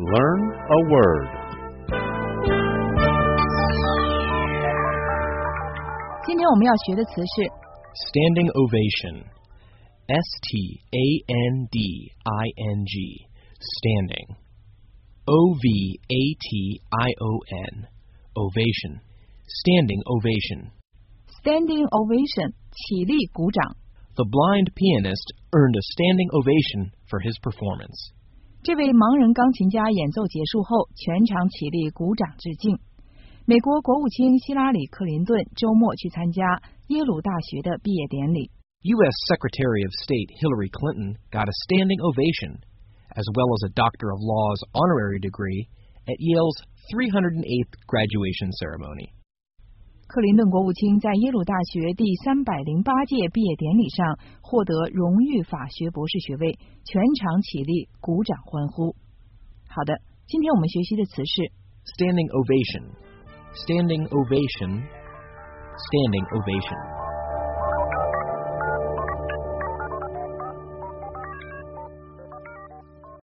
Learn a word. 今天我们要学的词是 Standing ovation. S-T-A-N-D-I-N-G. Standing. O-V-A-T-I-O-N. Ovation. Standing ovation. standing ovation 起立鼓掌。 The blind pianist earned a standing ovation for his performance. 这位盲人钢琴家演奏结束后，全场起立鼓掌致敬。美国国务卿希拉里·克林顿周末去参加耶鲁大学的毕业典礼。 U.S. Secretary of State Hillary Clinton got a standing ovation, as well as a Doctor of Laws honorary degree at Yale's 308th graduation ceremony. 克林顿国务卿在耶鲁大学第308届毕业典礼上获得荣誉法学博士学位，全场起立鼓掌欢呼。好的，今天我们学习的词是 Standing ovation. Standing ovation. Standing ovation.